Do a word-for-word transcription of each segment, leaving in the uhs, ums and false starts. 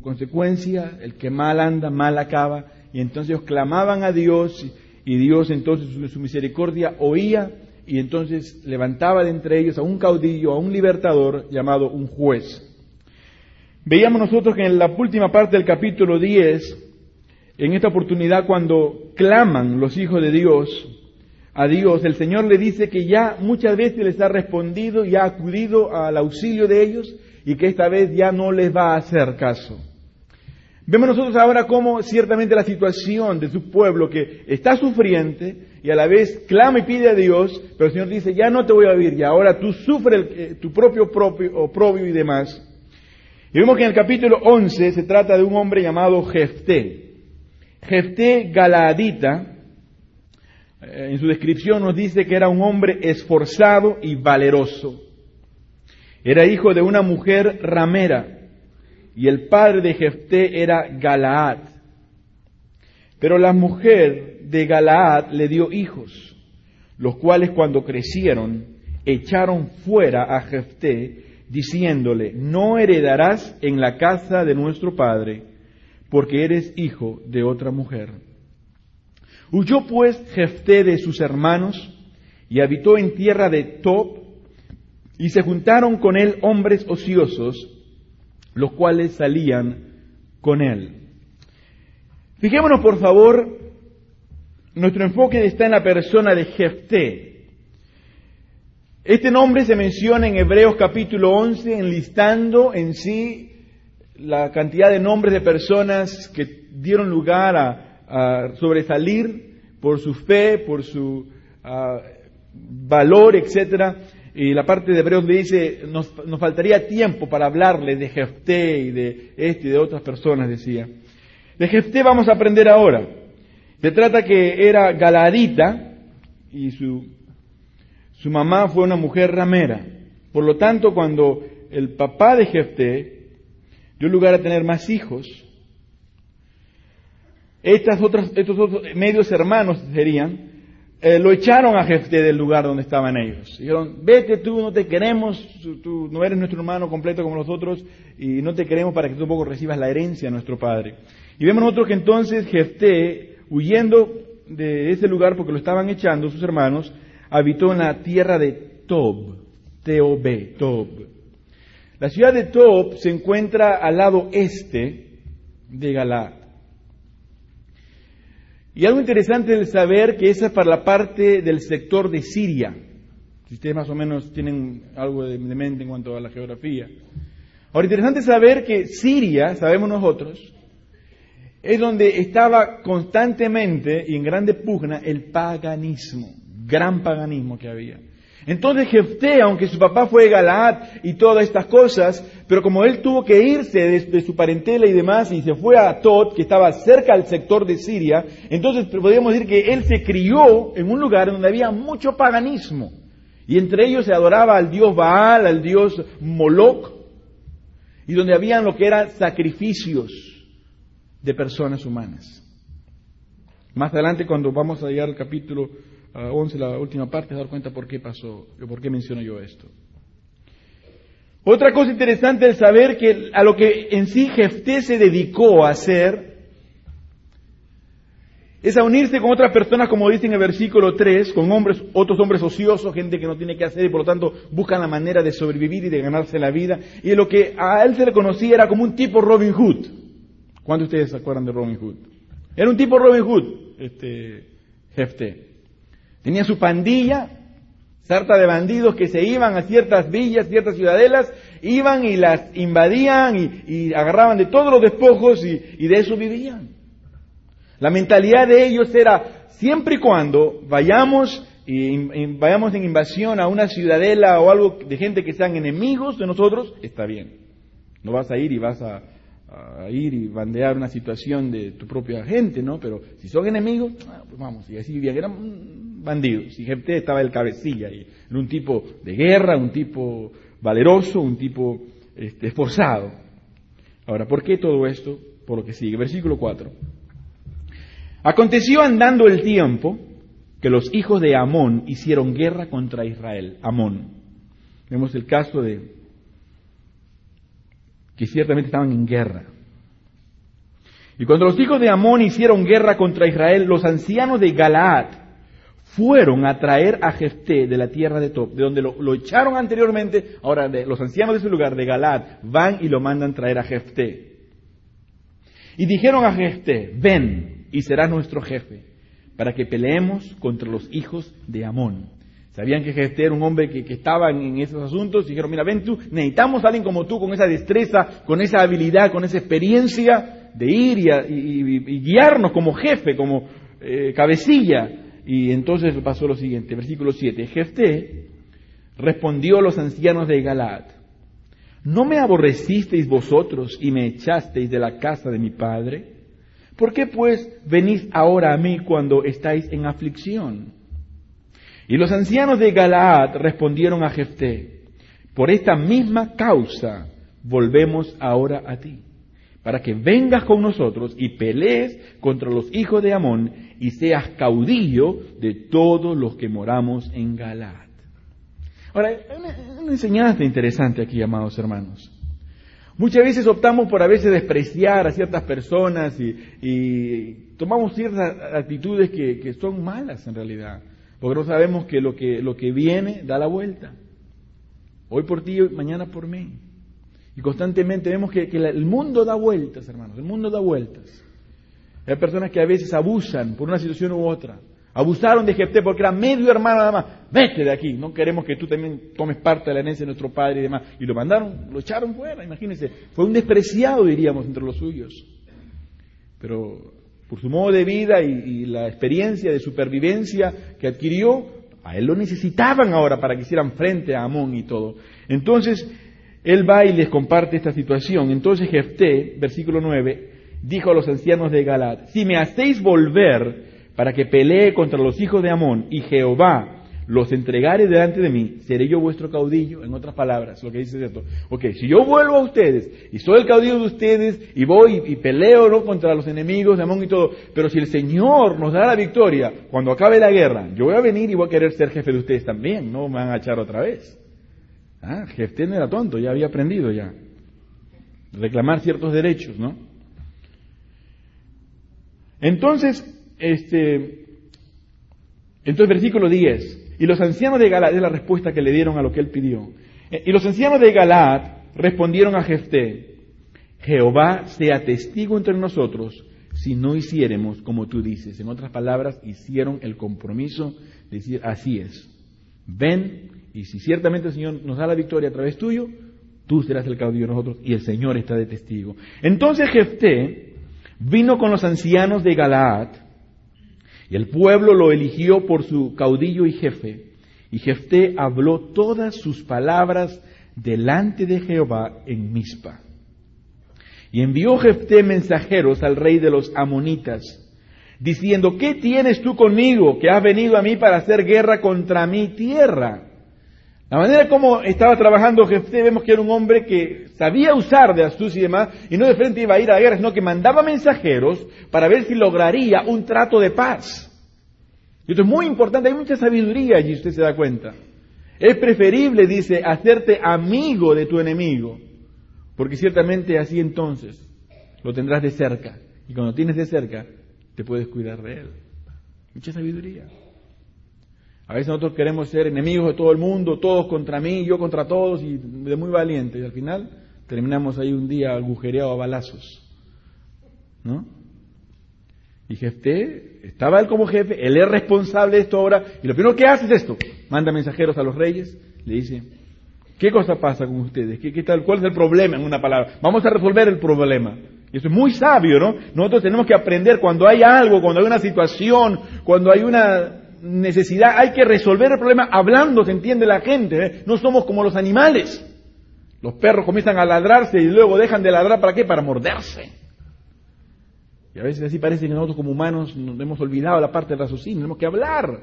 consecuencia, el que mal anda, mal acaba, y entonces ellos clamaban a Dios, y Dios entonces en su misericordia oía, y entonces levantaba de entre ellos a un caudillo, a un libertador, llamado un juez. Veíamos nosotros que en la última parte del capítulo diez, en esta oportunidad cuando claman los hijos de Dios a Dios, el Señor le dice que ya muchas veces les ha respondido y ha acudido al auxilio de ellos y que esta vez ya no les va a hacer caso. Vemos nosotros ahora cómo ciertamente la situación de su pueblo que está sufriente y a la vez clama y pide a Dios, pero el Señor dice, ya no te voy a oír, ya ahora tú sufres el, tu propio, propio oprobio y demás. Y vemos que en el capítulo once se trata de un hombre llamado Jefté. Jefté Galaadita, en su descripción nos dice que era un hombre esforzado y valeroso. Era hijo de una mujer ramera, y el padre de Jefté era Galaad. Pero la mujer de Galaad le dio hijos, los cuales cuando crecieron echaron fuera a Jefté, diciéndole, no heredarás en la casa de nuestro padre, porque eres hijo de otra mujer. Huyó pues Jefté de sus hermanos, y habitó en tierra de Tob, y se juntaron con él hombres ociosos, los cuales salían con él. Fijémonos por favor, nuestro enfoque está en la persona de Jefté. Este nombre se menciona en Hebreos capítulo once, enlistando en sí la cantidad de nombres de personas que dieron lugar a, a sobresalir por su fe, por su uh, valor, etcétera. Y la parte de Hebreos le dice, nos, nos faltaría tiempo para hablarle de Jefté y de este y de otras personas, decía. De Jefté vamos a aprender ahora. Se trata que era Galaadita y su, su mamá fue una mujer ramera. Por lo tanto, cuando el papá de Jefté dio lugar a tener más hijos, estas otras, estos otros medios hermanos serían, Eh, lo echaron a Jefté del lugar donde estaban ellos. Dijeron, vete tú, no te queremos, tú no eres nuestro hermano completo como nosotros y no te queremos para que tú tampoco recibas la herencia de nuestro padre. Y vemos nosotros que entonces Jefté, huyendo de ese lugar porque lo estaban echando sus hermanos, habitó en la tierra de Tob, T O B, Tob. La ciudad de Tob se encuentra al lado este de Galaad. Y algo interesante es saber que esa es para la parte del sector de Siria. Si ustedes más o menos tienen algo de mente en cuanto a la geografía. Ahora, interesante saber que Siria, sabemos nosotros, es donde estaba constantemente y en grande pugna el paganismo, gran paganismo que había. Entonces Jefté, aunque su papá fue de Galaad y todas estas cosas, pero como él tuvo que irse de, de su parentela y demás y se fue a Tob, que estaba cerca del sector de Siria, entonces podríamos decir que él se crió en un lugar donde había mucho paganismo. Y entre ellos se adoraba al dios Baal, al dios Moloch, y donde habían lo que eran sacrificios de personas humanas. Más adelante, cuando vamos a llegar al capítulo once, la última parte, dar cuenta por qué pasó, por qué menciono yo esto. Otra cosa interesante es saber que a lo que en sí Jefté se dedicó a hacer es a unirse con otras personas, como dice en el versículo tres, con hombres, otros hombres ociosos, gente que no tiene que hacer y por lo tanto buscan la manera de sobrevivir y de ganarse la vida. Y lo que a él se le conocía era como un tipo Robin Hood. ¿Cuántos de ustedes se acuerdan de Robin Hood? Era un tipo Robin Hood, este Jefté. Tenía su pandilla, sarta de bandidos que se iban a ciertas villas, ciertas ciudadelas, iban y las invadían y, y agarraban de todos los despojos y, y de eso vivían. La mentalidad de ellos era, siempre y cuando vayamos, y, y vayamos en invasión a una ciudadela o algo de gente que sean enemigos de nosotros, está bien. No vas a ir y vas a... a ir y bandear una situación de tu propia gente, ¿no? Pero si son enemigos, pues vamos, y así vivían, eran bandidos. Y Jefté estaba el cabecilla, y era un tipo de guerra, un tipo valeroso, un tipo este, esforzado. Ahora, ¿por qué todo esto? Por lo que sigue, versículo cuatro. Aconteció andando el tiempo que los hijos de Amón hicieron guerra contra Israel. Amón. Vemos el caso de que ciertamente estaban en guerra. Y cuando los hijos de Amón hicieron guerra contra Israel, los ancianos de Galaad fueron a traer a Jefté de la tierra de Tob, de donde lo, lo echaron anteriormente. Ahora de, los ancianos de ese lugar, de Galaad, van y lo mandan traer a Jefté. Y dijeron a Jefté, ven y serás nuestro jefe, para que peleemos contra los hijos de Amón. Sabían que Jefté era un hombre que, que estaba en, en esos asuntos, y dijeron, mira, ven tú, necesitamos a alguien como tú, con esa destreza, con esa habilidad, con esa experiencia de ir y, a, y, y, y guiarnos como jefe, como eh, cabecilla. Y entonces pasó lo siguiente, versículo siete, Jefté respondió a los ancianos de Galaad, ¿no me aborrecisteis vosotros y me echasteis de la casa de mi padre? ¿Por qué pues venís ahora a mí cuando estáis en aflicción? Y los ancianos de Galaad respondieron a Jefté, por esta misma causa volvemos ahora a ti, para que vengas con nosotros y pelees contra los hijos de Amón y seas caudillo de todos los que moramos en Galaad. Ahora, una, una enseñanza interesante aquí, amados hermanos. Muchas veces optamos por a veces despreciar a ciertas personas y, y tomamos ciertas actitudes que, que son malas en realidad, porque no sabemos que lo que lo que viene da la vuelta. Hoy por ti, mañana por mí. Y constantemente vemos que, que la, el mundo da vueltas, hermanos, el mundo da vueltas. Hay personas que a veces abusan por una situación u otra. Abusaron de Jefté porque era medio hermano nada más. Vete de aquí, no queremos que tú también tomes parte de la herencia de nuestro padre y demás. Y lo mandaron, lo echaron fuera, imagínense. Fue un despreciado, diríamos, entre los suyos. Pero por su modo de vida y, y la experiencia de supervivencia que adquirió, a él lo necesitaban ahora para que hicieran frente a Amón y todo. Entonces, él va y les comparte esta situación. Entonces Jefté, versículo nueve, dijo a los ancianos de Galaad, si me hacéis volver para que pelee contra los hijos de Amón, y Jehová los entregare delante de mí, seré yo vuestro caudillo. En otras palabras, lo que dice es esto. Ok, si yo vuelvo a ustedes, y soy el caudillo de ustedes, y voy y, y peleo, ¿no?, contra los enemigos de Amón y todo, pero si el Señor nos da la victoria, cuando acabe la guerra, yo voy a venir y voy a querer ser jefe de ustedes también, no me van a echar otra vez. Ah, Jefté no era tonto, ya había aprendido ya. Reclamar ciertos derechos, ¿no? Entonces, Este, entonces versículo diez, y los ancianos de Galaad, es la respuesta que le dieron a lo que él pidió, y los ancianos de Galaad respondieron a Jefté, Jehová sea testigo entre nosotros si no hiciéremos como tú dices. En otras palabras, hicieron el compromiso de decir, así es, ven, y si ciertamente el Señor nos da la victoria a través tuyo, tú serás el caudillo de nosotros, y el Señor está de testigo. Entonces Jefté vino con los ancianos de Galaad, y el pueblo lo eligió por su caudillo y jefe. Y Jefté habló todas sus palabras delante de Jehová en Mizpa. Y envió Jefté mensajeros al rey de los amonitas, diciendo, ¿qué tienes tú conmigo, que has venido a mí para hacer guerra contra mi tierra? La manera como estaba trabajando Jefté, vemos que era un hombre que sabía usar de astucia y demás, y no de frente iba a ir a la guerra, sino que mandaba mensajeros para ver si lograría un trato de paz. Y esto es muy importante, hay mucha sabiduría allí, usted se da cuenta. Es preferible, dice, hacerte amigo de tu enemigo, porque ciertamente así entonces lo tendrás de cerca, y cuando tienes de cerca, te puedes cuidar de él. Mucha sabiduría. A veces nosotros queremos ser enemigos de todo el mundo, todos contra mí, yo contra todos, y de muy valientes. Y al final terminamos ahí un día agujereado a balazos, ¿no? Y Jefté, estaba él como jefe, él es responsable de esto ahora, y lo primero que hace es esto, manda mensajeros a los reyes, le dice, ¿qué cosa pasa con ustedes? ¿Qué, qué tal? ¿Cuál es el problema? En una palabra, vamos a resolver el problema. Y eso es muy sabio, ¿no? Nosotros tenemos que aprender cuando hay algo, cuando hay una situación, cuando hay una necesidad, hay que resolver el problema hablando, se entiende la gente, ¿eh? No somos como los animales. Los perros comienzan a ladrarse y luego dejan de ladrar, ¿para qué? Para morderse. Y a veces así parece que nosotros como humanos nos hemos olvidado la parte del raciocinio, tenemos que hablar.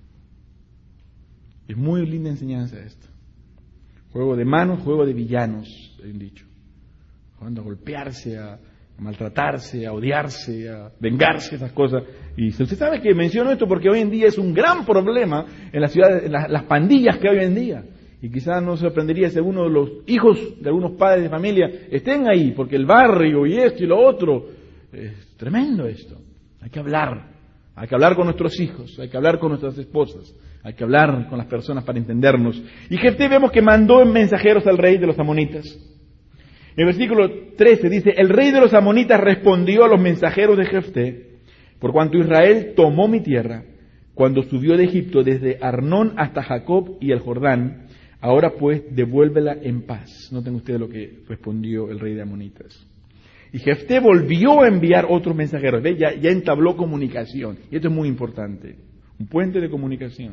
Es muy linda enseñanza esto. Juego de manos, juego de villanos, hay un dicho. Jugando a golpearse, a, a maltratarse, a odiarse, a vengarse, esas cosas. Y usted sabe que menciono esto porque hoy en día es un gran problema en las ciudades, en las, las pandillas que hay hoy en día. Y quizás no se sorprendería si alguno de los hijos de algunos padres de familia estén ahí, porque el barrio y esto y lo otro es tremendo esto. Hay que hablar, hay que hablar con nuestros hijos, hay que hablar con nuestras esposas, hay que hablar con las personas para entendernos. Y Jefté vemos que mandó mensajeros al rey de los amonitas. En el versículo trece dice, el rey de los amonitas respondió a los mensajeros de Jefté, por cuanto Israel tomó mi tierra, cuando subió de Egipto desde Arnón hasta Jacob y el Jordán, ahora pues devuélvela en paz. Noten ustedes lo que respondió el rey de amonitas. Y Jefté volvió a enviar otros mensajeros. ¿Ve? Ya, ya entabló comunicación. Y esto es muy importante. Un puente de comunicación.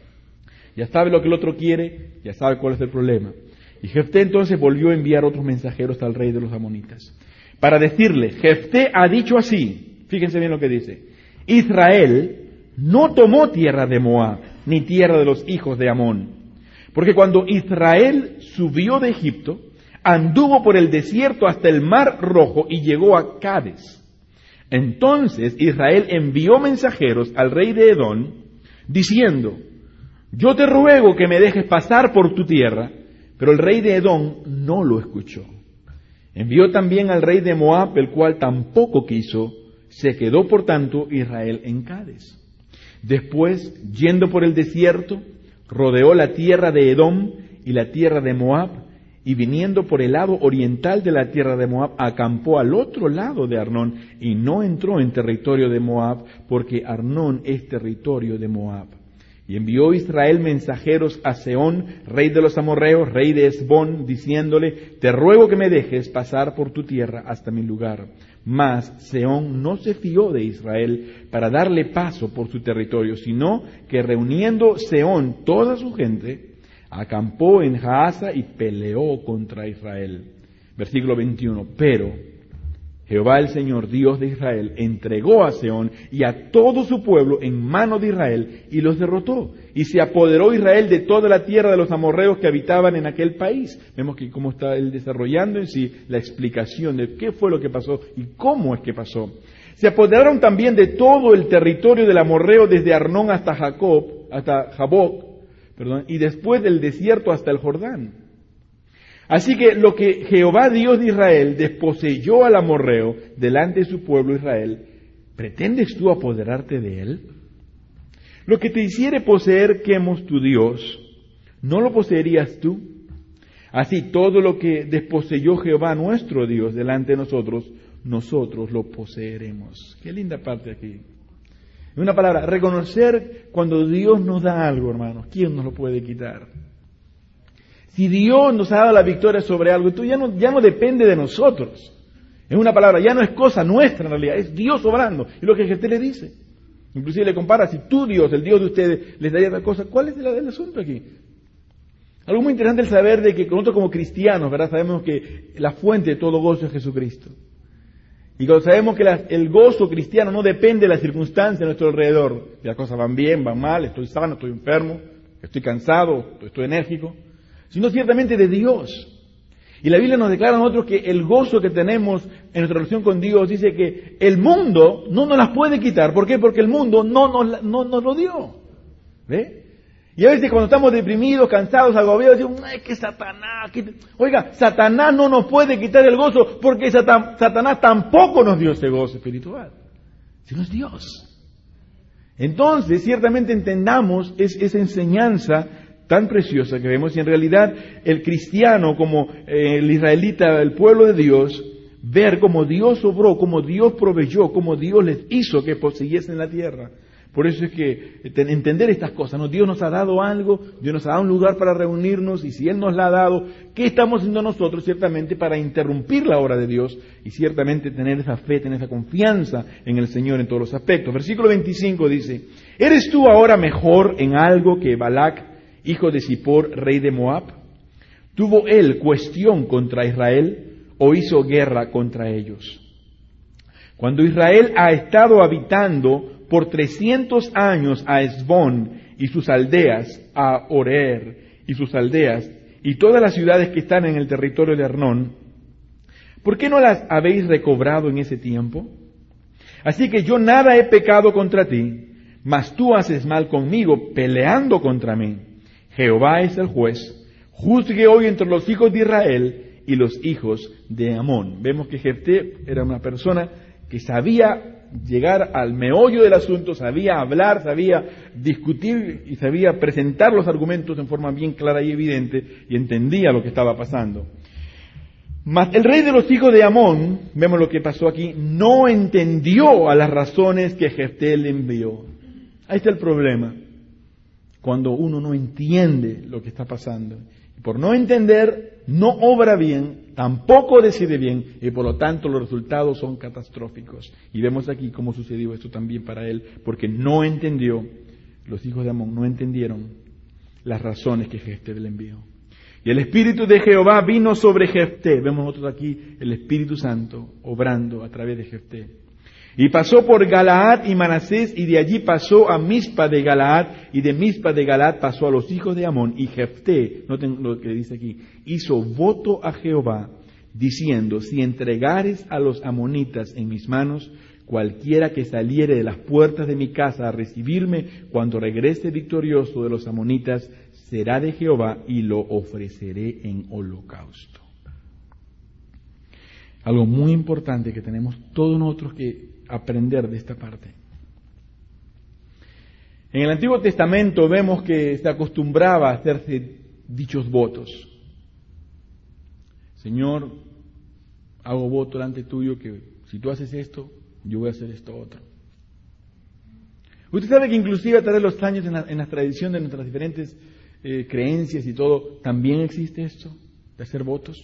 Ya sabe lo que el otro quiere, ya sabe cuál es el problema. Y Jefté entonces volvió a enviar otros mensajeros al rey de los amonitas, para decirle, Jefté ha dicho así, fíjense bien lo que dice, Israel no tomó tierra de Moab, ni tierra de los hijos de Amón, porque cuando Israel subió de Egipto, anduvo por el desierto hasta el mar Rojo y llegó a Cades. Entonces Israel envió mensajeros al rey de Edom, diciendo, yo te ruego que me dejes pasar por tu tierra, pero el rey de Edom no lo escuchó. Envió también al rey de Moab, el cual tampoco quiso, se quedó por tanto Israel en Cades. Después, yendo por el desierto, rodeó la tierra de Edom y la tierra de Moab, y viniendo por el lado oriental de la tierra de Moab, acampó al otro lado de Arnón, y no entró en territorio de Moab, porque Arnón es territorio de Moab. Y envió Israel mensajeros a Sehón, rey de los amorreos, rey de Hesbón, diciéndole, te ruego que me dejes pasar por tu tierra hasta mi lugar. Mas Sehón no se fió de Israel para darle paso por su territorio, sino que reuniendo Sehón toda su gente, acampó en Jaasa y peleó contra Israel. Versículo veintiuno, pero Jehová el Señor, Dios de Israel, entregó a Sehón y a todo su pueblo en mano de Israel y los derrotó. Y se apoderó Israel de toda la tierra de los amorreos que habitaban en aquel país. Vemos que cómo está él desarrollando en sí la explicación de qué fue lo que pasó y cómo es que pasó. Se apoderaron también de todo el territorio del amorreo desde Arnón hasta Jacob, hasta Jaboc, perdón, y después del desierto hasta el Jordán. Así que lo que Jehová Dios de Israel desposeyó al amorreo delante de su pueblo Israel, ¿pretendes tú apoderarte de él? Lo que te hiciere poseer Quemos tu Dios, ¿no lo poseerías tú? Así todo lo que desposeyó Jehová nuestro Dios delante de nosotros, nosotros lo poseeremos. Qué linda parte aquí. En una palabra, reconocer cuando Dios nos da algo, hermanos, ¿quién nos lo puede quitar? Si Dios nos ha dado la victoria sobre algo, esto ya no, ya no depende de nosotros. En una palabra, ya no es cosa nuestra en realidad, es Dios obrando. Y lo que Jefté le dice. Inclusive le compara, si tú Dios, el Dios de ustedes, les daría otra cosa, ¿cuál es el, el asunto aquí? Algo muy interesante el saber de que nosotros como cristianos, ¿verdad? Sabemos que la fuente de todo gozo es Jesucristo. Y cuando sabemos que la, el gozo cristiano no depende de las circunstancias a nuestro alrededor, si las cosas van bien, van mal, estoy sano, estoy enfermo, estoy cansado, estoy enérgico, sino ciertamente de Dios. Y la Biblia nos declara a nosotros que el gozo que tenemos en nuestra relación con Dios dice que el mundo no nos las puede quitar. ¿Por qué? Porque el mundo no nos, no nos lo dio. ¿Ve? Y a veces cuando estamos deprimidos, cansados, agobiados, decimos, ay, que Satanás. Que... Oiga, Satanás no nos puede quitar el gozo porque Satan, Satanás tampoco nos dio ese gozo espiritual, sino es Dios. Entonces, ciertamente entendamos es, esa enseñanza tan preciosa que vemos, y en realidad el cristiano como eh, el israelita, el pueblo de Dios, ver cómo Dios obró, cómo Dios proveyó, cómo Dios les hizo que poseyesen la tierra. Por eso es que entender estas cosas, ¿no? Dios nos ha dado algo, Dios nos ha dado un lugar para reunirnos, y si Él nos la ha dado, ¿qué estamos haciendo nosotros? Ciertamente para interrumpir la obra de Dios, y ciertamente tener esa fe, tener esa confianza en el Señor en todos los aspectos. Versículo veinticinco dice, ¿eres tú ahora mejor en algo que Balac, hijo de Zippor, rey de Moab? ¿Tuvo él cuestión contra Israel o hizo guerra contra ellos? Cuando Israel ha estado habitando por trescientos años a Hesbón y sus aldeas, a Orer y sus aldeas, y todas las ciudades que están en el territorio de Arnón, ¿por qué no las habéis recobrado en ese tiempo? Así que yo nada he pecado contra ti, mas tú haces mal conmigo, peleando contra mí. Jehová es el juez, juzgue hoy entre los hijos de Israel y los hijos de Amón. Vemos que Jefté era una persona que sabía llegar al meollo del asunto, sabía hablar, sabía discutir y sabía presentar los argumentos en forma bien clara y evidente, y entendía lo que estaba pasando. Mas el rey de los hijos de Amón, vemos lo que pasó aquí, no entendió a las razones que Jefté le envió. Ahí está el problema, cuando uno no entiende lo que está pasando. Y por no entender, no obra bien, tampoco decide bien, y por lo tanto los resultados son catastróficos. Y vemos aquí cómo sucedió esto también para él, porque no entendió, los hijos de Amón no entendieron las razones que Jefté le envió. Y el Espíritu de Jehová vino sobre Jefté. Vemos nosotros aquí el Espíritu Santo obrando a través de Jefté. Y pasó por Galaad y Manasés, y de allí pasó a Mizpa de Galaad, y de Mizpa de Galaad pasó a los hijos de Amón. Y Jefté, noten lo que dice aquí, hizo voto a Jehová, diciendo, si entregares a los amonitas en mis manos, cualquiera que saliere de las puertas de mi casa a recibirme, cuando regrese victorioso de los amonitas, será de Jehová y lo ofreceré en holocausto. Algo muy importante que tenemos todos nosotros que aprender de esta parte. En el Antiguo Testamento vemos que se acostumbraba a hacerse dichos votos. Señor, hago voto delante tuyo que si tú haces esto, yo voy a hacer esto otro. Usted sabe que inclusive a través de los años en la, en la tradición de nuestras diferentes eh, creencias y todo, también existe esto de hacer votos.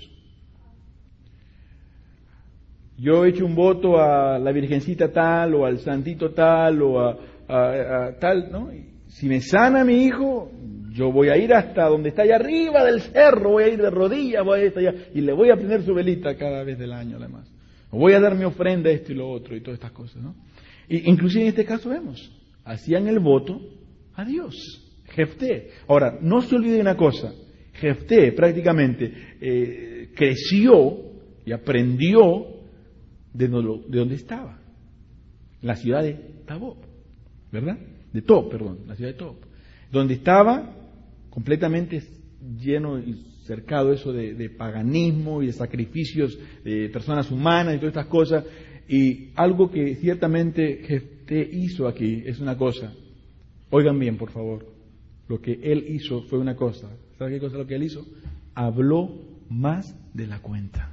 Yo he hecho un voto a la Virgencita tal, o al Santito tal, o a, a, a tal, ¿no? Y si me sana mi hijo, yo voy a ir hasta donde está allá arriba del cerro, voy a ir de rodillas, voy a ir hasta allá, y le voy a prender su velita cada vez del año, además. O voy a dar mi ofrenda, esto y lo otro, y todas estas cosas, ¿no? Y inclusive en este caso vemos, hacían el voto a Dios, Jefté. Ahora, no se olvide una cosa, Jefté prácticamente eh, creció y aprendió de, no, de donde estaba, la ciudad de Tob, ¿verdad? De Tob, perdón, la ciudad de Tob, donde estaba completamente lleno y cercado eso de, de paganismo y de sacrificios de personas humanas y todas estas cosas. Y algo que ciertamente Jefté hizo aquí es una cosa. Oigan bien, por favor. Lo que él hizo fue una cosa. ¿Sabe qué cosa es lo que él hizo? Habló más de la cuenta.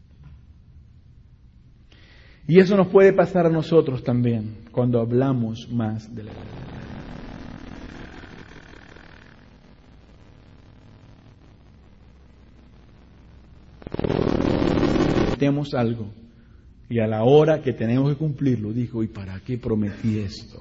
Y eso nos puede pasar a nosotros también, cuando hablamos más de la cuenta. Prometemos algo y a la hora que tenemos que cumplirlo, dijo, ¿y para qué prometí esto?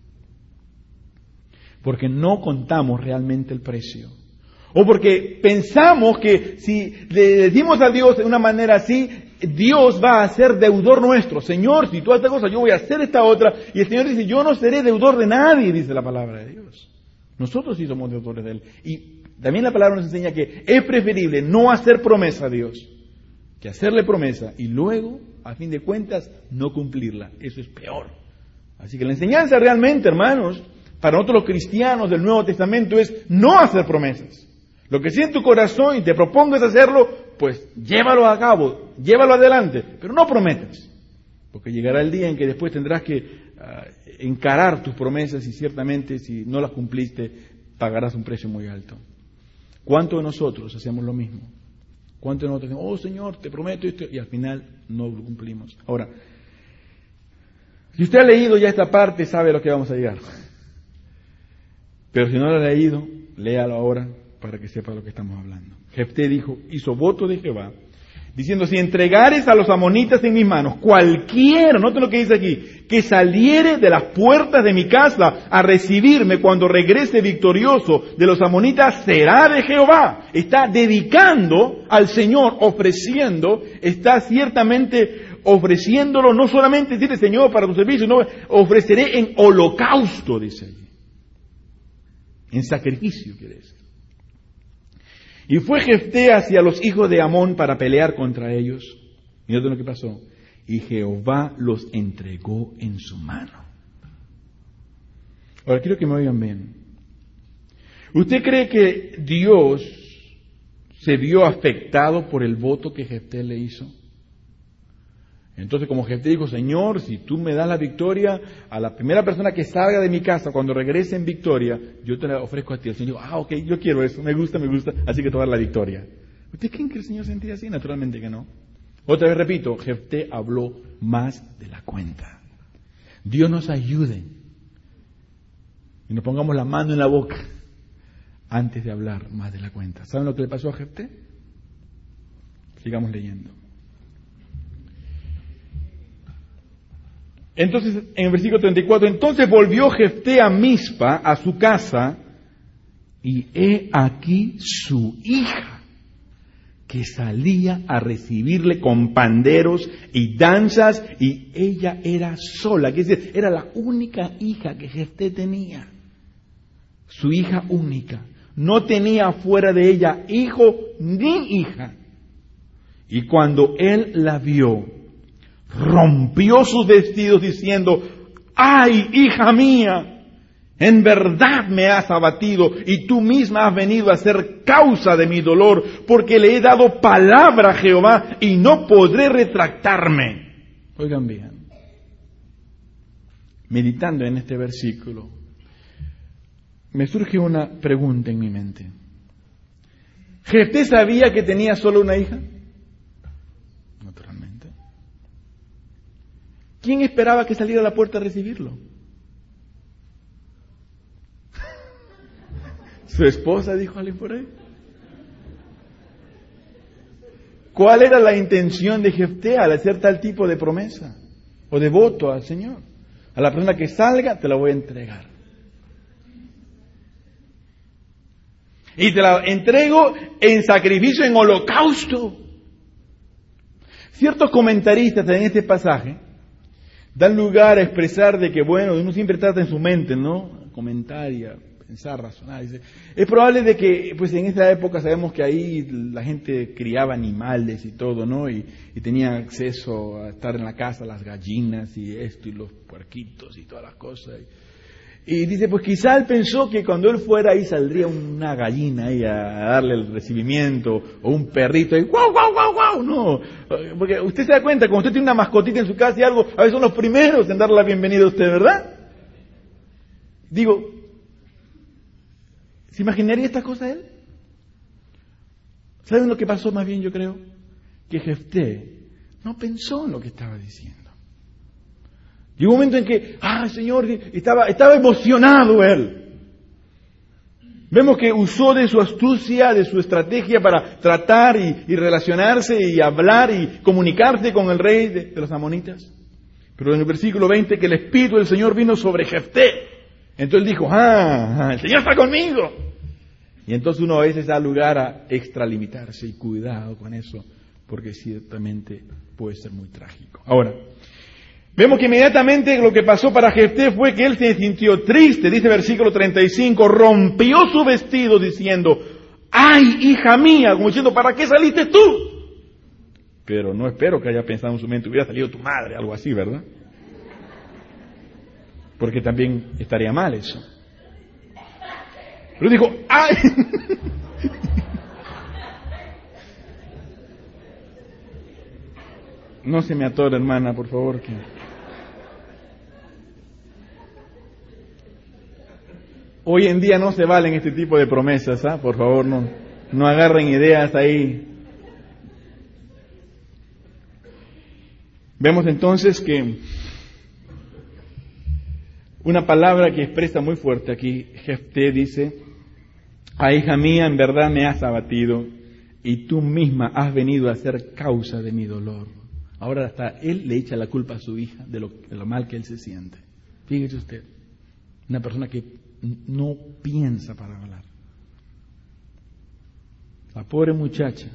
Porque no contamos realmente el precio. O porque pensamos que si le decimos a Dios de una manera así, Dios va a ser deudor nuestro. Señor, si tú haces esta cosa, yo voy a hacer esta otra. Y el Señor dice, yo no seré deudor de nadie, dice la palabra de Dios. Nosotros sí somos deudores de Él. Y también la palabra nos enseña que es preferible no hacer promesa a Dios que hacerle promesa y luego, a fin de cuentas, no cumplirla. Eso es peor. Así que la enseñanza realmente, hermanos, para nosotros los cristianos del Nuevo Testamento es no hacer promesas. Lo que siente tu corazón y te propongas hacerlo, pues llévalo a cabo, llévalo adelante, pero no prometas. Porque llegará el día en que después tendrás que uh, encarar tus promesas y ciertamente si no las cumpliste, pagarás un precio muy alto. ¿Cuántos de nosotros hacemos lo mismo? ¿Cuántos de nosotros decimos, oh Señor, te prometo esto, y al final no lo cumplimos? Ahora, si usted ha leído ya esta parte, sabe a lo que vamos a llegar. Pero si no lo ha leído, léalo ahora para que sepa lo que estamos hablando. Jefté dijo, hizo voto de Jehová, diciendo, si entregares a los amonitas en mis manos, cualquiera, noten lo que dice aquí, que saliere de las puertas de mi casa a recibirme cuando regrese victorioso de los amonitas, será de Jehová. Está dedicando al Señor, ofreciendo, está ciertamente ofreciéndolo, no solamente decirle, Señor, para tu servicio, no, ofreceré en holocausto, dice allí. En sacrificio, quiere decir. Y fue Jefté hacia los hijos de Amón para pelear contra ellos. Y noten lo que pasó. Y Jehová los entregó en su mano. Ahora quiero que me oigan bien. ¿Usted cree que Dios se vio afectado por el voto que Jefté le hizo? Entonces, como Jefté dijo, Señor, si tú me das la victoria, a la primera persona que salga de mi casa, cuando regrese en victoria, yo te la ofrezco a ti. El Señor dijo, ah, ok, yo quiero eso, me gusta, me gusta, así que te voy a dar la victoria. ¿Ustedes creen que el Señor sentía así? Naturalmente que no. Otra vez repito, Jefté habló más de la cuenta. Dios nos ayude y nos pongamos la mano en la boca antes de hablar más de la cuenta. ¿Saben lo que le pasó a Jefté? Sigamos leyendo. Entonces, en el versículo treinta y cuatro, entonces volvió Jefté a Mizpa, a su casa, y he aquí su hija, que salía a recibirle con panderos y danzas, y ella era sola, que es decir, era la única hija que Jefté tenía, su hija única, no tenía fuera de ella hijo ni hija. Y cuando él la vio, rompió sus vestidos diciendo, ¡ay, hija mía! En verdad me has abatido y tú misma has venido a ser causa de mi dolor, porque le he dado palabra a Jehová y no podré retractarme. Oigan bien, meditando en este versículo, me surge una pregunta en mi mente. ¿Jefté sabía que tenía solo una hija? Naturalmente. ¿Quién esperaba que saliera a la puerta a recibirlo? ¿Su esposa, dijo alguien por ahí? ¿Cuál era la intención de Jefté al hacer tal tipo de promesa o de voto al Señor? A la persona que salga te la voy a entregar. Y te la entrego en sacrificio, en holocausto. Ciertos comentaristas en este pasaje dan lugar a expresar de que, bueno, uno siempre trata en su mente, ¿no? Comentaria, pensar, razonar. Dice, es probable de que, pues en esa época sabemos que ahí la gente criaba animales y todo, ¿no? Y, y tenía acceso a estar en la casa, las gallinas y esto y los puerquitos y todas las cosas. Y, y dice, pues quizá él pensó que cuando él fuera ahí saldría una gallina ahí a darle el recibimiento, o un perrito ahí, guau, guau, guau, guau, no. Porque usted se da cuenta, cuando usted tiene una mascotita en su casa y algo, a veces son los primeros en darle la bienvenida a usted, ¿verdad? Digo, ¿se imaginaría estas cosas él? ¿Saben lo que pasó más bien, yo creo? Que Jefté no pensó en lo que estaba diciendo. Llegó un momento en que, ah, Señor, estaba, estaba emocionado él. Vemos que usó de su astucia, de su estrategia para tratar y, y relacionarse y hablar y comunicarse con el rey de, de los amonitas. Pero en el versículo veinte, que el Espíritu del Señor vino sobre Jefté. Entonces él dijo, ah, el Señor está conmigo. Y entonces uno a veces da lugar a extralimitarse y cuidado con eso, porque ciertamente puede ser muy trágico. Ahora, vemos que inmediatamente lo que pasó para Jefté fue que él se sintió triste, dice versículo treinta y cinco, rompió su vestido diciendo, ¡ay, hija mía! Como diciendo, ¿para qué saliste tú? Pero no espero que haya pensado en su mente, hubiera salido tu madre, algo así, ¿verdad? Porque también estaría mal eso. Pero dijo, ¡ay! No se me atore, hermana, por favor. Que... Hoy en día no se valen este tipo de promesas, ¿ah? Por favor, no, no agarren ideas ahí. Vemos entonces que una palabra que expresa muy fuerte aquí, Jefté dice, ah, hija mía, en verdad me has abatido y tú misma has venido a ser causa de mi dolor. Ahora hasta él le echa la culpa a su hija de lo, de lo mal que él se siente. Fíjese usted, una persona que no piensa para hablar. La pobre muchacha.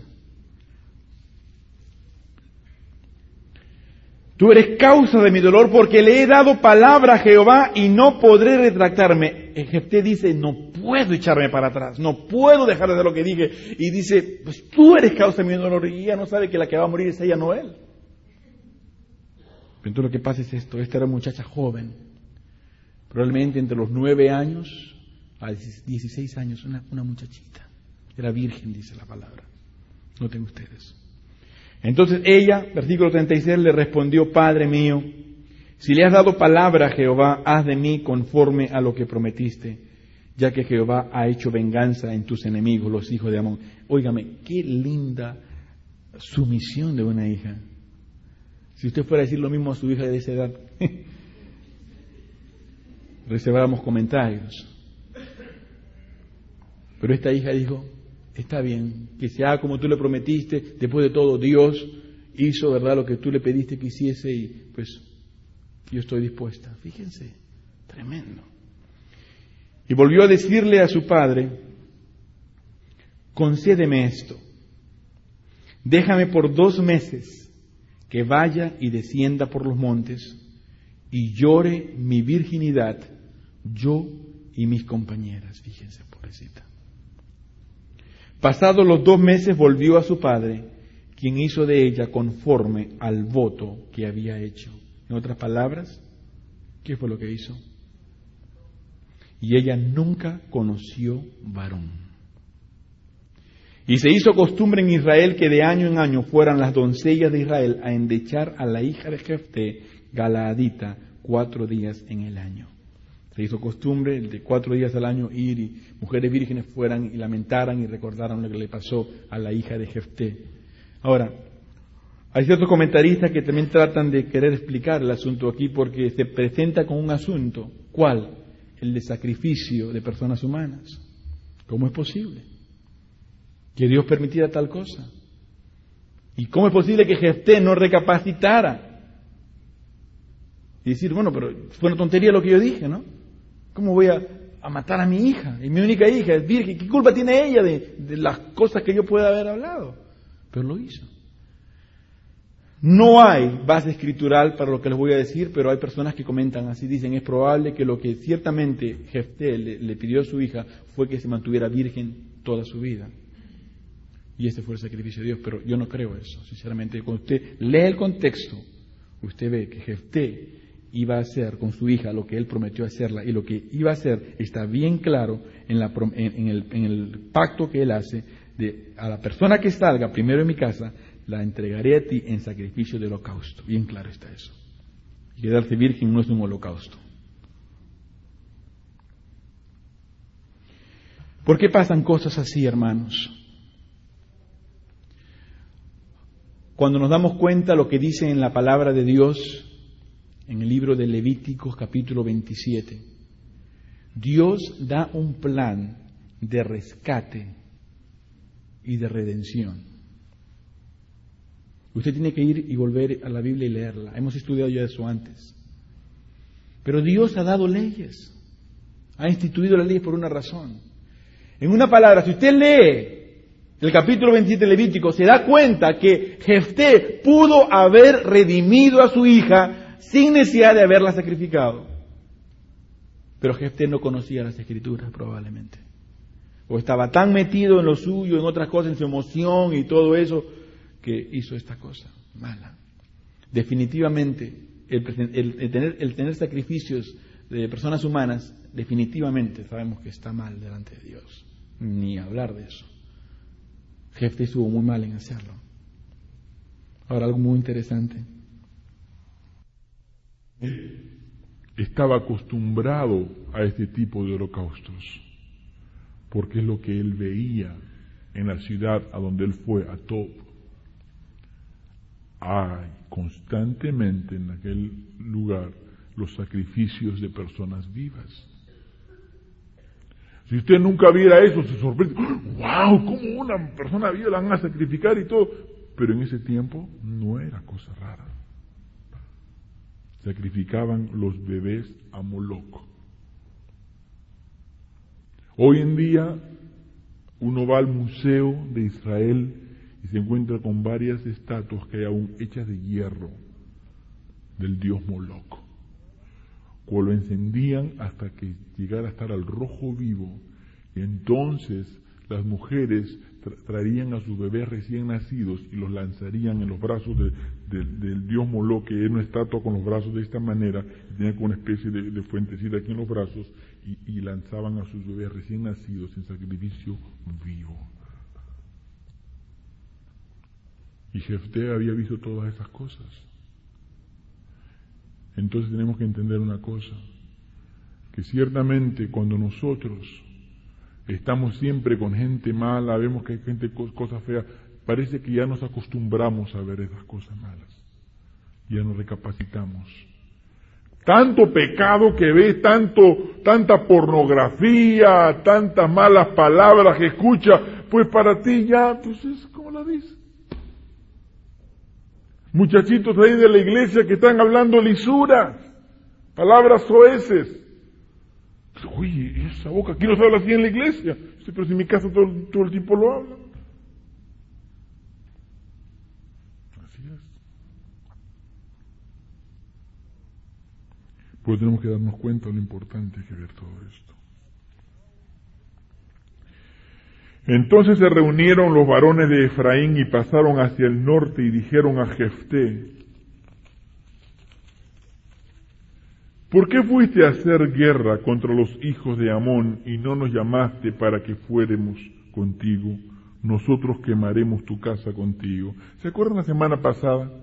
Tú eres causa de mi dolor porque le he dado palabra a Jehová y no podré retractarme. Jefté dice, no puedo echarme para atrás, no puedo dejar de hacer lo que dije. Y dice, pues tú eres causa de mi dolor. Y ella no sabe que la que va a morir es ella, no él. Pero entonces lo que pasa es esto, esta era una muchacha joven, probablemente entre los nueve años a dieciséis años, una, una muchachita. Era virgen, dice la palabra. Noten ustedes. Entonces ella, versículo treinta y seis, le respondió: Padre mío, si le has dado palabra a Jehová, haz de mí conforme a lo que prometiste, ya que Jehová ha hecho venganza en tus enemigos, los hijos de Amón. Óigame, qué linda sumisión de una hija. Si usted fuera a decir lo mismo a su hija de esa edad, reserváramos comentarios. Pero esta hija dijo: está bien, que se haga como tú le prometiste. Después de todo, Dios hizo, ¿verdad?, lo que tú le pediste que hiciese, y pues yo estoy dispuesta. Fíjense, tremendo. Y volvió a decirle a su padre: concédeme esto, déjame por dos meses que vaya y descienda por los montes y llore mi virginidad, yo y mis compañeras. Fíjense, pobrecita. Pasados los dos meses volvió a su padre, quien hizo de ella conforme al voto que había hecho. En otras palabras, ¿qué fue lo que hizo? Y ella nunca conoció varón. Y se hizo costumbre en Israel que de año en año fueran las doncellas de Israel a endechar a la hija de Jefté, Galaadita, cuatro días en el año. Se hizo costumbre de cuatro días al año ir y mujeres vírgenes fueran y lamentaran y recordaran lo que le pasó a la hija de Jefté. Ahora, hay ciertos comentaristas que también tratan de querer explicar el asunto aquí, porque se presenta con un asunto. ¿Cuál? El de sacrificio de personas humanas. ¿Cómo es posible que Dios permitiera tal cosa? ¿Y cómo es posible que Jefté no recapacitara y decir: bueno, pero fue una tontería lo que yo dije, ¿no? ¿Cómo voy a, a matar a mi hija? Y mi única hija es virgen. ¿Qué culpa tiene ella de, de las cosas que yo pueda haber hablado? Pero lo hizo. No hay base escritural para lo que les voy a decir, pero hay personas que comentan así, dicen: es probable que lo que ciertamente Jefté le, le pidió a su hija fue que se mantuviera virgen toda su vida. Y ese fue el sacrificio de Dios, pero yo no creo eso, sinceramente. Cuando usted lee el contexto, usted ve que Jefté iba a hacer con su hija lo que él prometió hacerla, y lo que iba a hacer está bien claro en, la, en, en, el, en el pacto que él hace de: a la persona que salga primero en mi casa, la entregaré a ti en sacrificio de holocausto. Bien claro está eso. Y quedarse virgen no es un holocausto. ¿Por qué pasan cosas así, hermanos? Cuando nos damos cuenta lo que dice en la palabra de Dios, en el libro de Levíticos capítulo veintisiete, Dios da un plan de rescate y de redención. Usted tiene que ir y volver a la Biblia y leerla. Hemos estudiado ya eso antes. Pero Dios ha dado leyes. Ha instituido las leyes por una razón. En una palabra, si usted lee el capítulo veintisiete de Levítico, se da cuenta que Jefté pudo haber redimido a su hija sin necesidad de haberla sacrificado. Pero Jefté no conocía las Escrituras, probablemente. O estaba tan metido en lo suyo, en otras cosas, en su emoción y todo eso, que hizo esta cosa mala. Definitivamente, el, el, el, tener, el tener sacrificios de personas humanas, definitivamente sabemos que está mal delante de Dios. Ni hablar de eso. Jefté estuvo muy mal en hacerlo. Ahora, algo muy interesante. Estaba acostumbrado a este tipo de holocaustos, porque es lo que él veía en la ciudad a donde él fue, a Tob. Hay constantemente en aquel lugar los sacrificios de personas vivas. Si usted nunca viera eso, se sorprende. ¡Wow! ¿Cómo una persona viva la van a sacrificar y todo? Pero en ese tiempo no era cosa rara. Sacrificaban los bebés a Moloc. Hoy en día uno va al Museo de Israel y se encuentra con varias estatuas que hay aún hechas de hierro del dios Moloc. Cuando lo encendían hasta que llegara a estar al rojo vivo, y entonces las mujeres tra- traerían a sus bebés recién nacidos y los lanzarían en los brazos de, de, del dios Moloc, que era una estatua con los brazos de esta manera, y tenía como una especie de, de fuentecita aquí en los brazos, y, y lanzaban a sus bebés recién nacidos en sacrificio vivo. Y Jefté había visto todas esas cosas. Entonces tenemos que entender una cosa, que ciertamente cuando nosotros estamos siempre con gente mala, vemos que hay gente, cosas feas, parece que ya nos acostumbramos a ver esas cosas malas. Ya nos recapacitamos. Tanto pecado que ves, tanto, tanta pornografía, tantas malas palabras que escuchas, pues para ti ya, pues es como la dice. Muchachitos ahí de la iglesia que están hablando lisuras, palabras soeces. Oye, esa boca, ¿quién nos habla así en la iglesia? Sí, pero si en mi casa todo, todo el tiempo lo habla. Así es. Pues tenemos que darnos cuenta de lo importante que ver todo esto. Entonces se reunieron los varones de Efraín y pasaron hacia el norte y dijeron a Jefté: ¿por qué fuiste a hacer guerra contra los hijos de Amón y no nos llamaste para que fuéramos contigo? Nosotros quemaremos tu casa contigo. ¿Se acuerdan la semana pasada?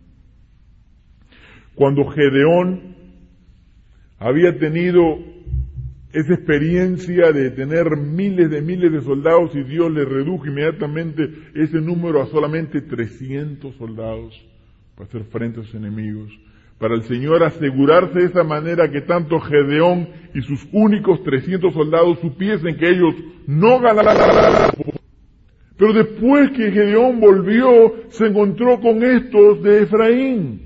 Cuando Gedeón había tenido esa experiencia de tener miles de miles de soldados y Dios le redujo inmediatamente ese número a solamente trescientos soldados para hacer frente a sus enemigos. Para el Señor asegurarse de esa manera que tanto Gedeón y sus únicos trescientos soldados supiesen que ellos no ganaran. Pero después que Gedeón volvió, se encontró con estos de Efraín.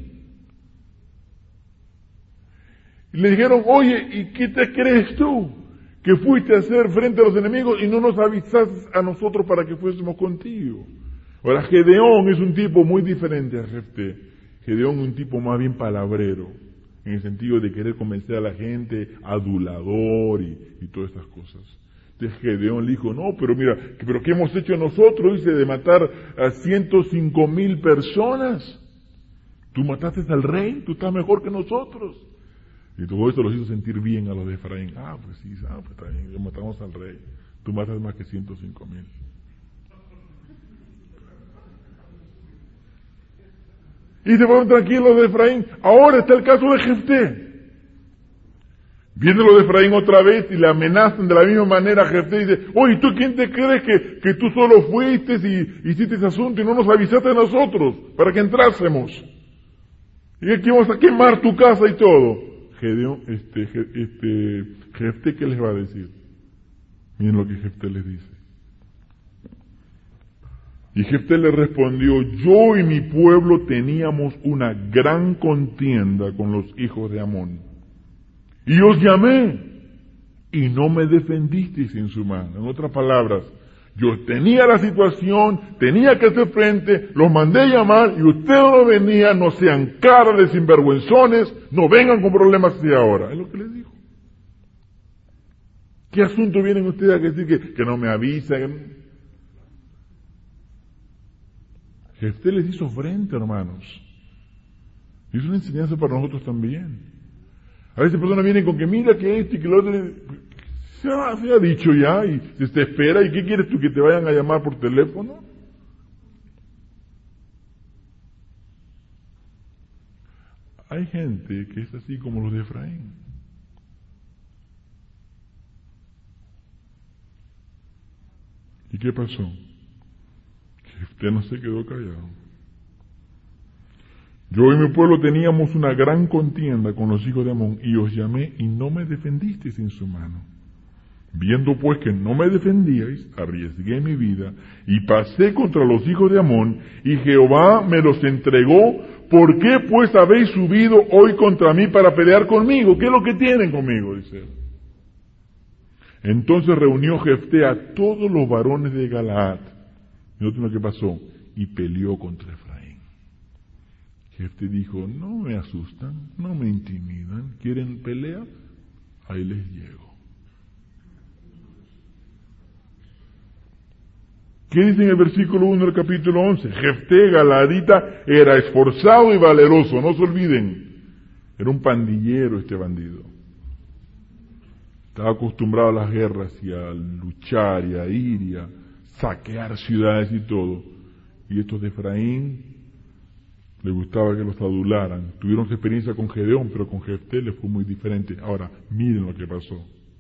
Y le dijeron: oye, ¿y qué te crees tú? Que fuiste a hacer frente a los enemigos y no nos avisaste a nosotros para que fuésemos contigo. Ahora, Gedeón es un tipo muy diferente a Jefté. Gedeón es un tipo más bien palabrero, en el sentido de querer convencer a la gente, adulador y, y todas estas cosas. Entonces Gedeón le dijo: no, pero mira, ¿pero qué hemos hecho nosotros? Dice, de matar a ciento cinco mil personas. Tú mataste al rey, tú estás mejor que nosotros. Y todo esto los hizo sentir bien a los de Efraín. Ah, pues sí, ah, pues está bien, matamos al rey. Tú matas más que ciento cinco mil. Y se fueron tranquilos de Efraín. Ahora está el caso de Jefté. Viene los de Efraín otra vez y le amenazan de la misma manera a Jefté y dice: oye, ¿tú quién te crees que, que tú solo fuiste y hiciste ese asunto y no nos avisaste a nosotros para que entrásemos? Y aquí vamos a quemar tu casa y todo. Gedeón, este, este, Jefté, ¿qué les va a decir? Miren lo que Jefté les dice. Y Jefté le respondió: yo y mi pueblo teníamos una gran contienda con los hijos de Amón. Y os llamé, y no me defendisteis en su mano. En otras palabras, yo tenía la situación, tenía que hacer frente, los mandé llamar, y ustedes no venían, no sean cara de sinvergüenzones, no vengan con problemas así ahora. Es lo que les dijo. ¿Qué asunto vienen ustedes a decir que, que no me avisan? Jefté les hizo frente, hermanos. Y es una enseñanza para nosotros también. A veces personas vienen con que mira que este y que lo otro, se ha, se ha dicho ya y se te espera. ¿Y qué quieres tú, que te vayan a llamar por teléfono? Hay gente que es así como los de Efraín. ¿Y qué pasó? Jefté no se quedó callado. Yo y mi pueblo teníamos una gran contienda con los hijos de Amón, y os llamé y no me defendisteis en su mano. Viendo pues que no me defendíais, arriesgué mi vida y pasé contra los hijos de Amón, y Jehová me los entregó. ¿Por qué pues habéis subido hoy contra mí para pelear conmigo? ¿Qué es lo que tienen conmigo?, dice él. Entonces reunió Jefté a todos los varones de Galaad. Y otro lo que pasó, y peleó contra Efraín. Jefté dijo: no me asustan, no me intimidan, ¿quieren pelea? Ahí les llego. ¿Qué dice en el versículo uno del capítulo once? Jefté Galaadita era esforzado y valeroso, no se olviden. Era un pandillero este bandido. Estaba acostumbrado a las guerras y a luchar y a ir y a saquear ciudades y todo. y estos de Efraín les gustaba que los adularan. Tuvieron su experiencia con Gedeón, pero con Jefté les fue muy diferente. Ahora, miren lo que pasó.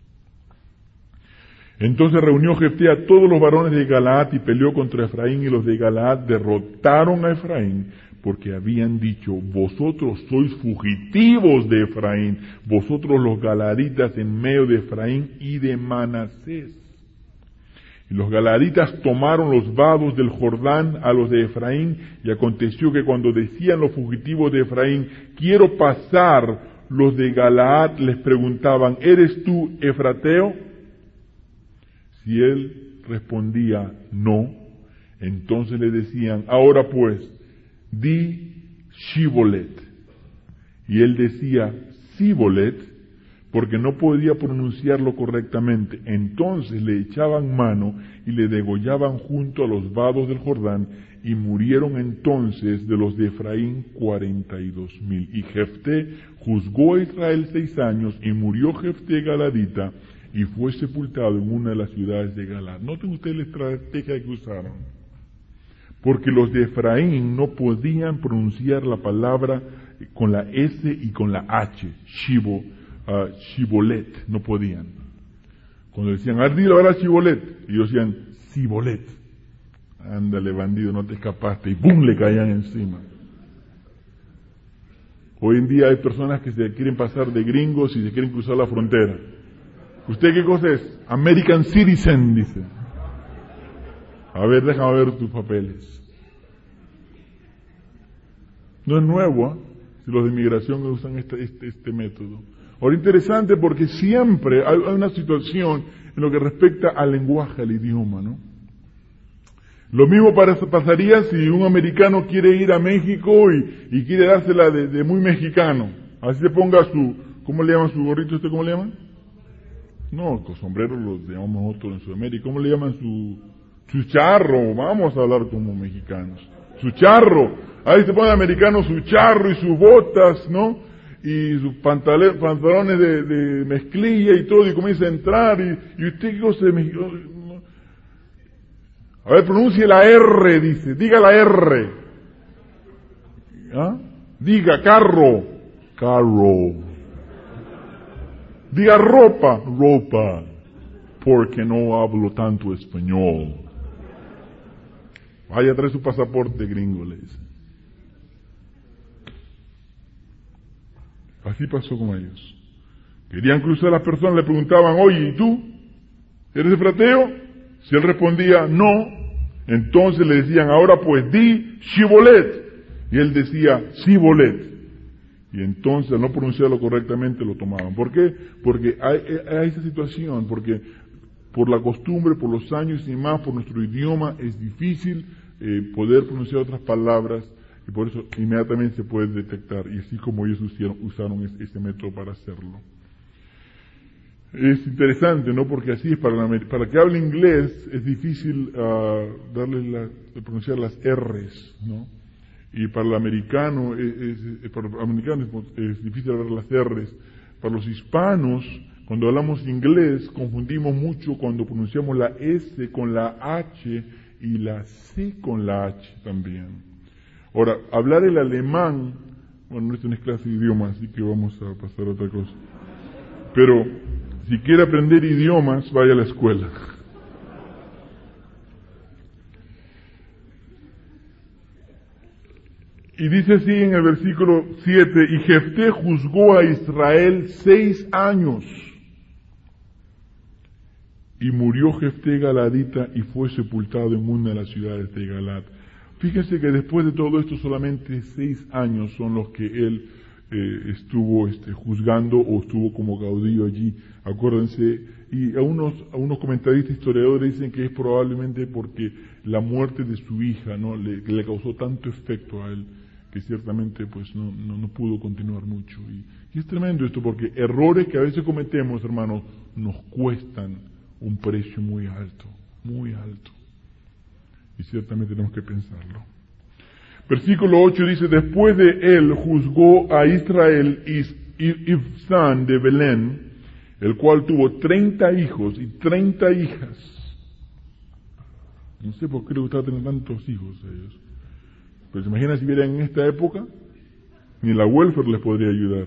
Entonces reunió Jefté a todos los varones de Galaad y peleó contra Efraín, y los de Galaad derrotaron a Efraín, porque habían dicho: vosotros sois fugitivos de Efraín, vosotros los galaditas en medio de Efraín y de Manasés. Y los galaditas tomaron los vados del Jordán a los de Efraín, y aconteció que cuando decían los fugitivos de Efraín: quiero pasar, los de Galaad les preguntaban: ¿eres tú efrateo? Si él respondía no, entonces le decían: ahora pues, di Shibolet. Y él decía Sibolet, porque no podía pronunciarlo correctamente. Entonces le echaban mano y le degollaban junto a los vados del Jordán, y murieron entonces de los de Efraín cuarenta y dos mil. Y Jefté juzgó a Israel seis años, y murió Jefté galadita, y fue sepultado en una de las ciudades de Galaad. Noten ustedes la estrategia que usaron. Porque los de Efraín no podían pronunciar la palabra con la S y con la H, Shibo, uh, Shibolet, no podían. Cuando decían: ah, dilo ahora Shibolet, y ellos decían Sibolet. Ándale, bandido, no te escapaste, y ¡pum!, le caían encima. Hoy en día hay personas que se quieren pasar de gringos y se quieren cruzar la frontera. ¿Usted qué cosa es? American Citizen, dice. A ver, déjame ver tus papeles. No es nuevo, ¿eh? Si los de inmigración usan este, este, este método. Ahora, interesante porque siempre hay, hay una situación en lo que respecta al lenguaje, al idioma, ¿no? Lo mismo pasaría si un americano quiere ir a México y, y quiere dársela de, de muy mexicano. Así se ponga su, ¿cómo le llaman su gorrito? ¿Usted cómo le llaman? No, con sombreros los llamamos nosotros en Sudamérica. ¿Cómo le llaman su, su charro? Vamos a hablar como mexicanos. Su charro. Ahí se pone el americano su charro y sus botas, ¿no? Y sus pantalones, pantalones de, de mezclilla y todo, y comienza a entrar. Y, y usted, ¿qué cosa de mexicano? A ver, pronuncie la R, dice. Diga la R. ¿Ah? Diga carro. Carro. Diga ropa, ropa, porque no hablo tanto español. Vaya a traer su pasaporte gringo, le dice. Así pasó con ellos. Querían cruzar a las personas, le preguntaban: oye, ¿y tú? ¿Eres efrateo? Si él respondía no, entonces le decían: ahora pues di Shibolet. Y él decía Sibolet. Y entonces, al no pronunciarlo correctamente, lo tomaban. ¿Por qué? Porque hay, hay esa situación, porque por la costumbre, por los años y más, por nuestro idioma, es difícil eh, poder pronunciar otras palabras, y por eso inmediatamente se puede detectar, y así como ellos usaron, usaron ese, ese método para hacerlo. Es interesante, ¿no? Porque así es, para, la, para que hable inglés es difícil uh, darle la, pronunciar las R's, ¿no? Y para el americano es, es, para el americano es, es difícil hablar las R's. Para los hispanos, cuando hablamos inglés, confundimos mucho cuando pronunciamos la S con la H y la C con la H también. Ahora, hablar el alemán, bueno, esto no es clase de idiomas, así que vamos a pasar a otra cosa. Pero, si quiere aprender idiomas, vaya a la escuela. Y dice así en el versículo siete: y Jefté juzgó a Israel seis años. Y murió Jefté galadita y fue sepultado en una de las ciudades de Galaad. Fíjense que después de todo esto solamente seis años son los que él eh, estuvo este, juzgando o estuvo como caudillo allí. Acuérdense, y a unos, a unos comentaristas historiadores dicen que es probablemente porque la muerte de su hija, ¿no?, le, le causó tanto efecto a él, que ciertamente pues no, no, no pudo continuar mucho. Y, y es tremendo esto, porque errores que a veces cometemos, hermanos, nos cuestan un precio muy alto, muy alto. Y ciertamente tenemos que pensarlo. Versículo ocho dice: después de él juzgó a Israel Ibzán de Belén, el cual tuvo treinta hijos y treinta hijas. No sé por qué le gustaba tener tantos hijos a ellos. Pero se imagina si vieran en esta época, ni la welfare les podría ayudar.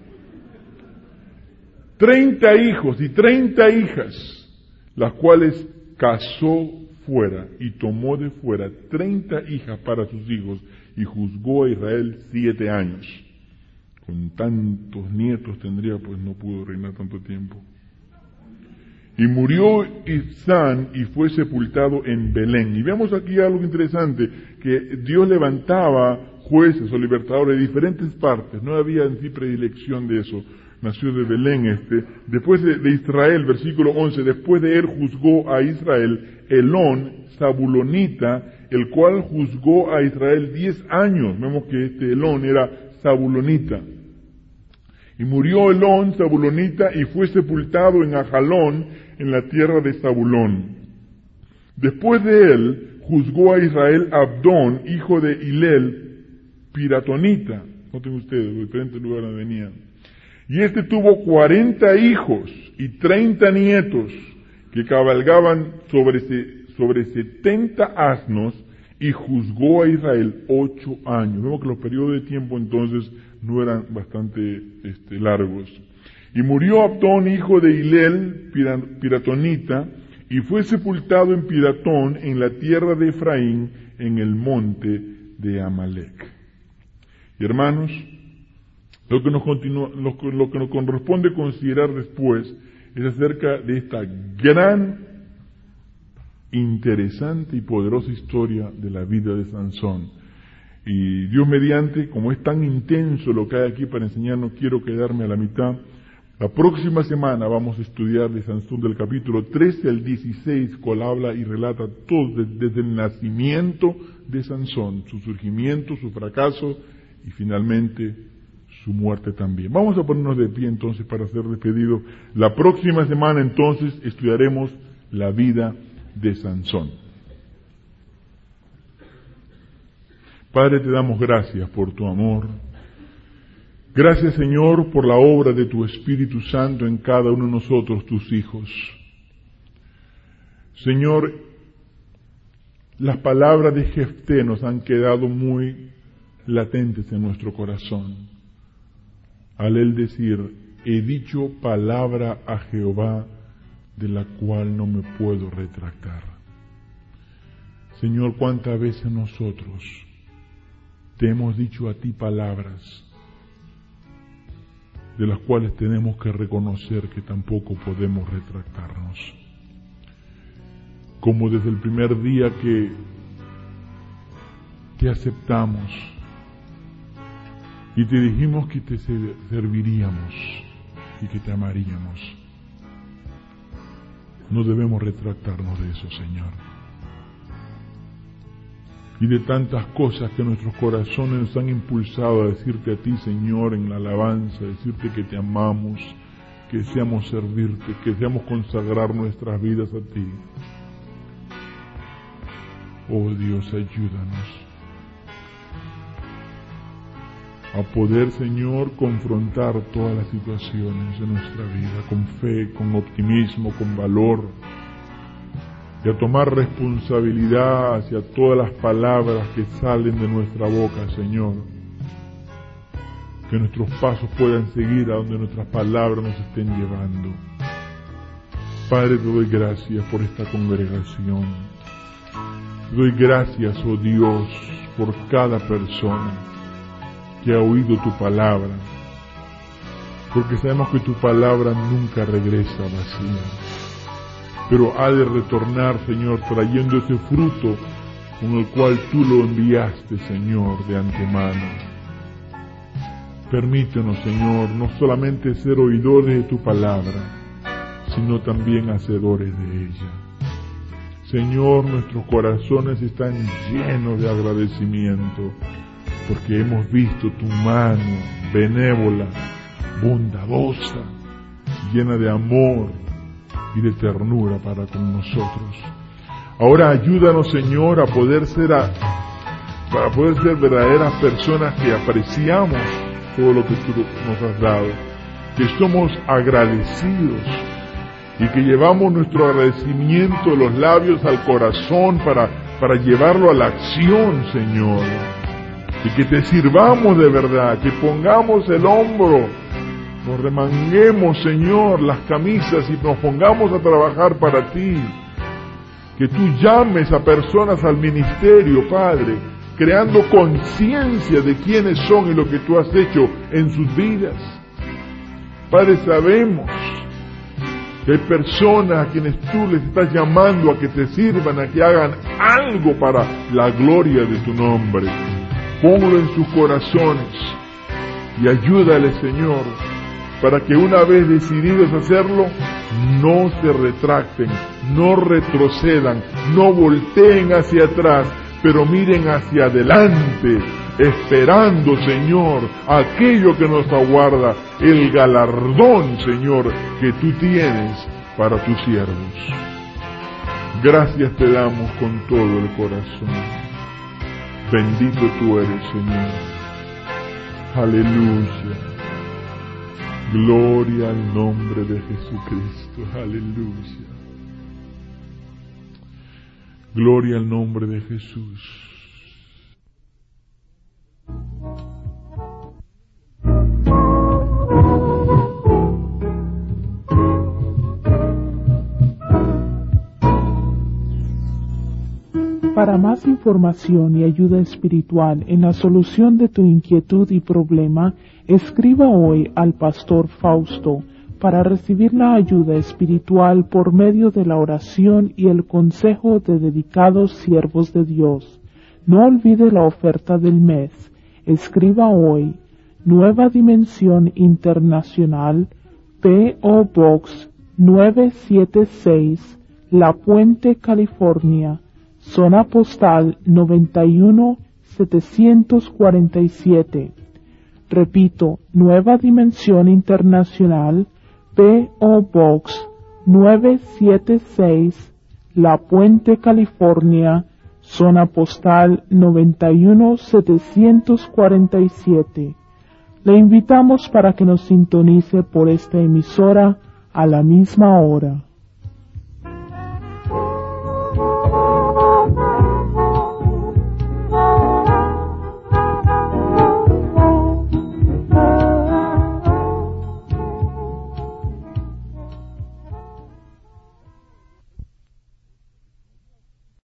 Treinta hijos y treinta hijas, las cuales casó fuera y tomó de fuera treinta hijas para sus hijos y juzgó a Israel siete años. Con tantos nietos tendría, pues no pudo reinar tanto tiempo. Y murió Ibzán y fue sepultado en Belén. Y vemos aquí algo interesante, que Dios levantaba jueces o libertadores de diferentes partes. No había en sí predilección de eso. Nació de Belén este. Después de, de Israel, versículo once, después de él juzgó a Israel Elón, Zabulonita, el cual juzgó a Israel diez años. Vemos que este Elón era Zabulonita. Y murió Elón, Zabulonita, y fue sepultado en Ajalón, en la tierra de Zabulón. Después de él, juzgó a Israel Abdón, hijo de Hilel, Piratonita. Noten ustedes, los diferentes lugares donde venían. Y este tuvo cuarenta hijos y treinta nietos, que cabalgaban sobre, sobre setenta asnos, y juzgó a Israel ocho años. Vemos que los periodos de tiempo entonces no eran bastante este, largos. Y murió Abdón, hijo de Hilel, Piratonita, y fue sepultado en Piratón, en la tierra de Efraín, en el monte de Amalec. Y hermanos, lo que nos, continúa, lo, lo que nos corresponde considerar después es acerca de esta gran, interesante y poderosa historia de la vida de Sansón. Y Dios mediante, como es tan intenso lo que hay aquí para enseñarnos, quiero quedarme a la mitad. La próxima semana vamos a estudiar de Sansón del capítulo trece al dieciséis, cual habla y relata todo desde, desde el nacimiento de Sansón, su surgimiento, su fracaso y finalmente su muerte también. Vamos a ponernos de pie entonces para ser despedidos. La próxima semana entonces estudiaremos la vida de Sansón. Padre, te damos gracias por tu amor. Gracias, Señor, por la obra de tu Espíritu Santo en cada uno de nosotros, tus hijos. Señor, las palabras de Jefté nos han quedado muy latentes en nuestro corazón. Al él decir, he dicho palabra a Jehová de la cual no me puedo retractar. Señor, cuántas veces nosotros te hemos dicho a ti palabras de las cuales tenemos que reconocer que tampoco podemos retractarnos. Como desde el primer día que te aceptamos y te dijimos que te serviríamos y que te amaríamos, no debemos retractarnos de eso, Señor. Y de tantas cosas que nuestros corazones nos han impulsado a decirte a ti, Señor, en la alabanza, decirte que te amamos, que deseamos servirte, que deseamos consagrar nuestras vidas a ti. Oh Dios, ayúdanos a poder, Señor, confrontar todas las situaciones de nuestra vida con fe, con optimismo, con valor, y a tomar responsabilidad hacia todas las palabras que salen de nuestra boca, Señor. Que nuestros pasos puedan seguir a donde nuestras palabras nos estén llevando. Padre, te doy gracias por esta congregación. Te doy gracias, oh Dios, por cada persona que ha oído tu palabra, porque sabemos que tu palabra nunca regresa vacía, pero ha de retornar, Señor, trayendo ese fruto con el cual tú lo enviaste, Señor, de antemano. Permítenos, Señor, no solamente ser oidores de tu palabra, sino también hacedores de ella. Señor, nuestros corazones están llenos de agradecimiento, porque hemos visto tu mano benévola, bondadosa, llena de amor y de ternura para con nosotros. Ahora ayúdanos, Señor, a poder ser a, para poder ser verdaderas personas que apreciamos todo lo que tú nos has dado, que somos agradecidos y que llevamos nuestro agradecimiento de los labios al corazón para, para llevarlo a la acción, Señor. Y que te sirvamos de verdad, que pongamos el hombro, nos remanguemos, Señor, las camisas y nos pongamos a trabajar para ti. Que tú llames a personas al ministerio, Padre, creando conciencia de quiénes son y lo que tú has hecho en sus vidas. Padre, sabemos que hay personas a quienes tú les estás llamando a que te sirvan, a que hagan algo para la gloria de tu nombre. Ponlo en sus corazones y ayúdale, Señor, para que una vez decididos hacerlo, no se retracten, no retrocedan, no volteen hacia atrás, pero miren hacia adelante, esperando, Señor, aquello que nos aguarda, el galardón, Señor, que tú tienes para tus siervos. Gracias te damos con todo el corazón. Bendito tú eres, Señor. Aleluya. Gloria al nombre de Jesucristo. Aleluya. Gloria al nombre de Jesús. Para más información y ayuda espiritual en la solución de tu inquietud y problema, escriba hoy al Pastor Fausto para recibir la ayuda espiritual por medio de la oración y el consejo de dedicados siervos de Dios. No olvide la oferta del mes. Escriba hoy, Nueva Dimensión Internacional, P O Box nueve siete seis, La Puente, California, zona postal noventa y uno setecientos cuarenta y siete. Repito, Nueva Dimensión Internacional, P O Box nueve siete seis, La Puente, California, zona postal noventa y uno setecientos cuarenta y siete. Le invitamos para que nos sintonice por esta emisora a la misma hora.